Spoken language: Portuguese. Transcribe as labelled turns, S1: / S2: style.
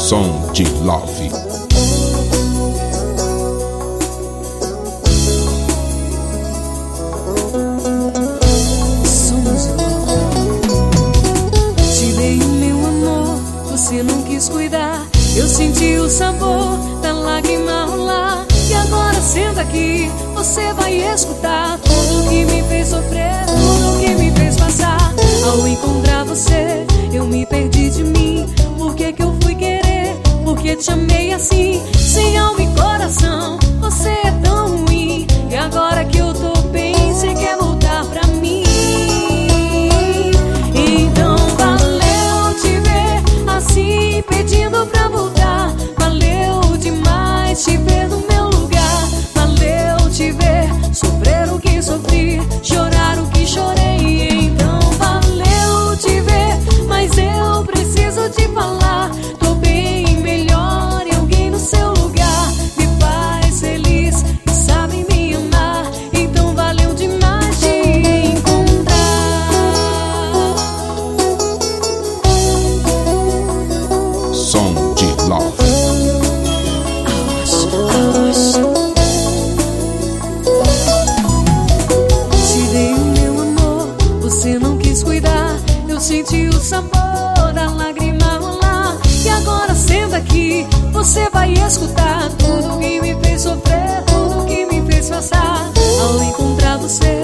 S1: Som de Love.
S2: Te dei o meu amor, você não quis cuidar. Eu senti o sabor da lágrima rolar. E agora senta aqui, você vai escutar tudo que me fez sofrer, tudo que me fez passar. Ao encontrar você, eu me perdi de mim. Por que que eu fui querer? Porque te amei assim, sem alma e coração. Você é tão ruim. E agora que eu tô bem, você quer voltar pra mim. Então valeu te ver assim, pedindo pra voltar. Valeu demais te ver no meu lugar. Valeu te ver sofrer o que sofri, chorar o que chorei. Então valeu te ver, mas eu preciso te falar. Tô bem melhor e alguém no seu lugar me faz feliz e sabe me amar. Então valeu demais te encontrar.
S1: Som de Love.
S2: Te dei o meu amor, você não quis cuidar. Eu senti o sabor da lágrima rolar. E agora senta aqui, você vai escutar tudo que me fez sofrer, tudo que me fez passar. Ao encontrar você,